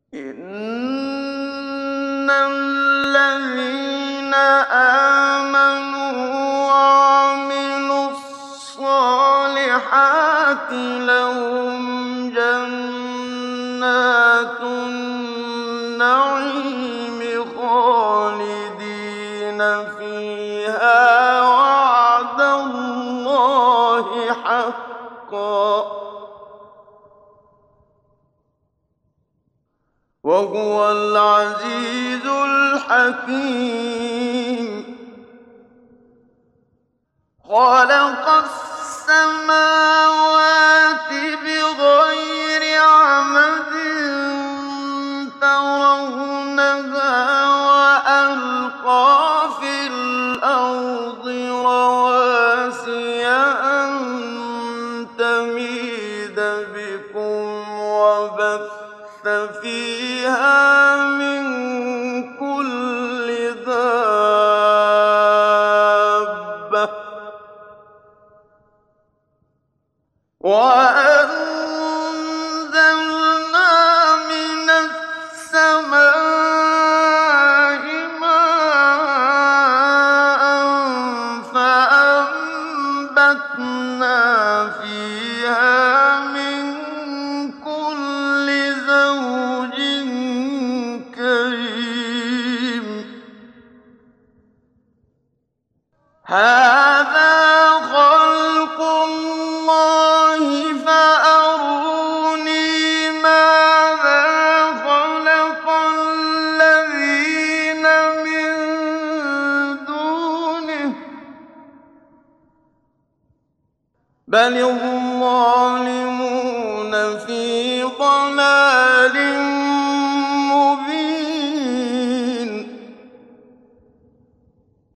إِنَّ الَّذِينَ آمَنُوا وَعَمِلُوا الصَّالِحَاتِ لَهُمْ جَنَّاتُ النَّعِيمِ خَالِدِينَ فِيهَا وَعْدَ اللَّهِ حَقًّا ۚ وَهُوَ الْعَزِيزُ الْحَكِيمُ. خَلَقَ السَّمَاوَاتِ بِغَيْرِ عَمَدٍ تَرَوْنَهَا وَأَلْقَىٰ فِي الْأَرْضِ رَوَاسِيَ أَن تَمِيدَ بِكُمْ وَبَثَّ فِيهَا مِن كُلِّ دَابَّةٍ وَأَنزَلْنَا مِنَ السَّمَاءِ مَاءً فَأَنبَتْنَا فِيهَا مِن كُلِّ زَوْجٍ كَرِيمٍ. هَٰذَا خَلْقُ اللَّهِ فَأَرُونِي مَاذَا خَلَقَ الَّذِينَ مِن دُونِهِ ۚ بَلِ الظَّالِمُونَ